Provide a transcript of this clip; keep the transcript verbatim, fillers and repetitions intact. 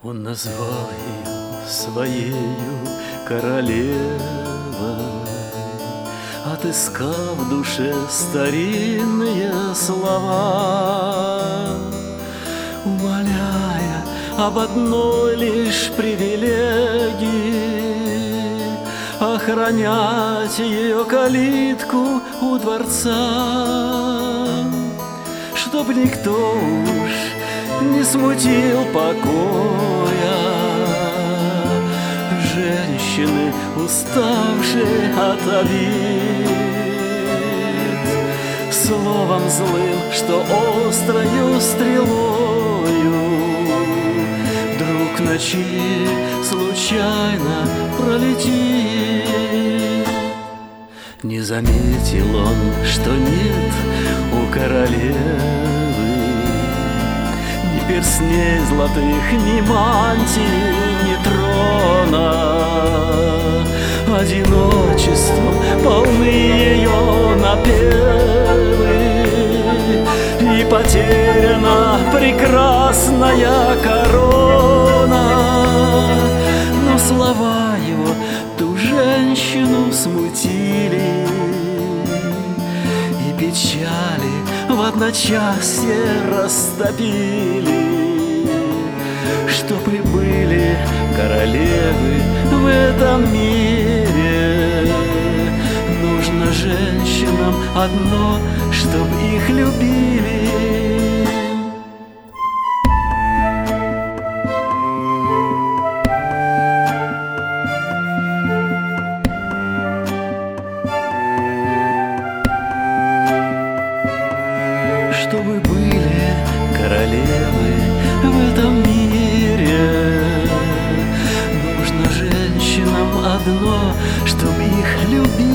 Он назвал ее своею королевой, отыскав в душе старинные слова, умоляя об одной лишь привилегии — охранять ее калитку у дворца, чтоб никто уж не смутил покоя женщины, уставшей от обид, словом злым, что острою стрелою вдруг ночи случайно пролетит. Не заметил он, что нет у королевы ни перстней золотых, ни мантии, ни трона. Одиночеством полны ее напевы, и потеряна прекрасная корона. Но слова его ту женщину смутили, и печали в одночасье растопили. Чтоб и были королевы в этом мире, нужно женщинам одно, чтоб их любили. Чтобы были королевы в этом мире, нужно женщинам одно, чтоб их любили.